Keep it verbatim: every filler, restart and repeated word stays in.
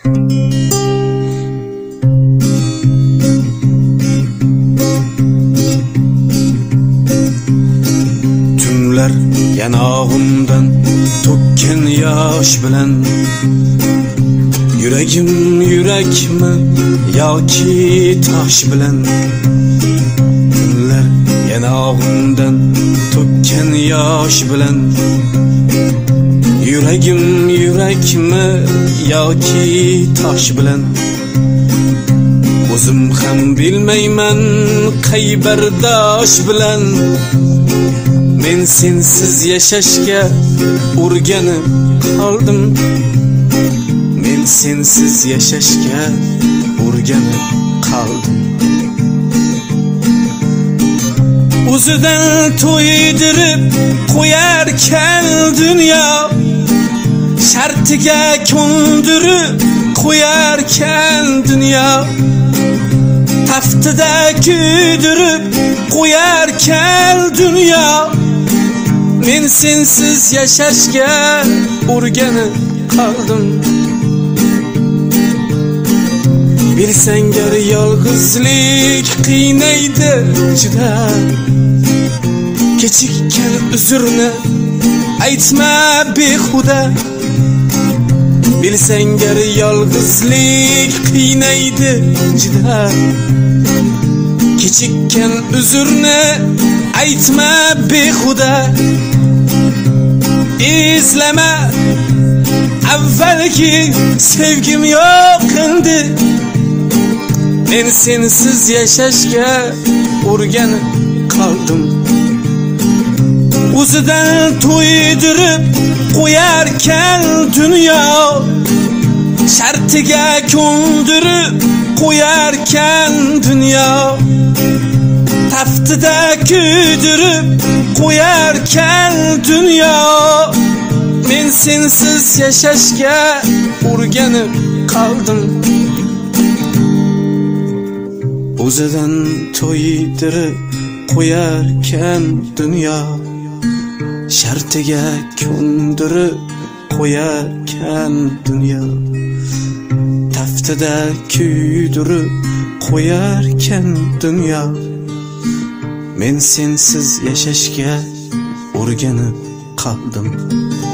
Tunlar yanog'imdan to'kkan yosh bilan yuragim yurakmi yoki tosh bilan tunlar yanog'imdan to'kkan yosh bilan yuragim yurakmi yoki tosh bilan o'zim ham bilmayman qay bardosh bilan men sensiz yashashga o'rganib qoldim men sensiz yashashga o'rganib qoldim o'zidan to'ydirib qo'yarkan dunyo shartiga ko'ndirib qo'yarkan dunyo taftida kuydirib qo'yarkan dunyo men sensiz yashashga o'rganib qoldim bilsang gar yolg'izlik qiynaydi juda kechikkan uzrni aytma behuda bilsang gar yolg'izlik qiynaydi juda kechikkan uzrni aytma behuda izlama avvalgi sevgim yo'q endi men sensiz yashashga o'rganib qoldim o'zidan to'ydirib qo'yarkan dunyo shartiga ko'ndirib qo'yarkan dunyo taftida kuydirib qo'yarkan dunyo men sensiz yashashga o'rganib qoldim o'zidan to'ydirib qo'yarkan dunyo shartiga ko'ndirib qo'yarkan dunyo taftida kuydirib qo'yarkan dunyo men sensiz yashashga o'rganib qoldim